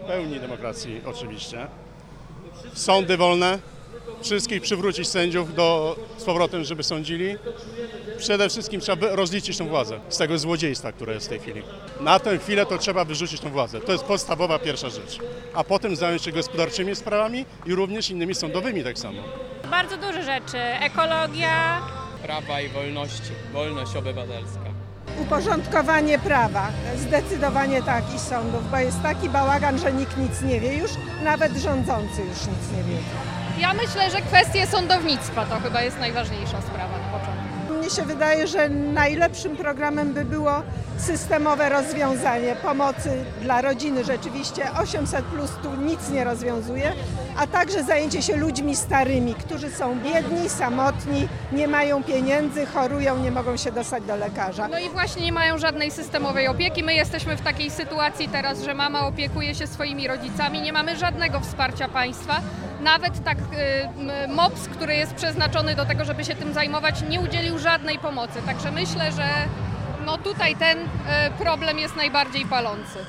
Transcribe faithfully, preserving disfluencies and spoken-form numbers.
pełni demokracji oczywiście. Sądy wolne, wszystkich przywrócić sędziów do, z powrotem, żeby sądzili. Przede wszystkim trzeba rozliczyć tę władzę z tego złodziejstwa, które jest w tej chwili. Na tę chwilę to trzeba wyrzucić tę władzę. To jest podstawowa pierwsza rzecz. A potem zająć się gospodarczymi sprawami i również innymi sądowymi tak samo. Bardzo duże rzeczy. Ekologia. Prawa i wolności. Wolność obywatelska. Uporządkowanie prawa, zdecydowanie tak, i sądów, bo jest taki bałagan, że nikt nic nie wie, już nawet rządzący już nic nie wiedzą. Ja myślę, że kwestie sądownictwa to chyba jest najważniejsza sprawa na początku. Mnie się wydaje, że najlepszym programem by było systemowe rozwiązanie pomocy dla rodziny. Rzeczywiście osiemset plus tu nic nie rozwiązuje, a także zajęcie się ludźmi starymi, którzy są biedni, samotni, nie mają pieniędzy, chorują, nie mogą się dostać do lekarza. No i właśnie nie mają żadnej systemowej opieki. My jesteśmy w takiej sytuacji teraz, że mama opiekuje się swoimi rodzicami, nie mamy żadnego wsparcia państwa. Nawet tak y, MOPS, który jest przeznaczony do tego, żeby się tym zajmować, nie udzielił żadnej pomocy. Także myślę, że no tutaj ten y, problem jest najbardziej palący.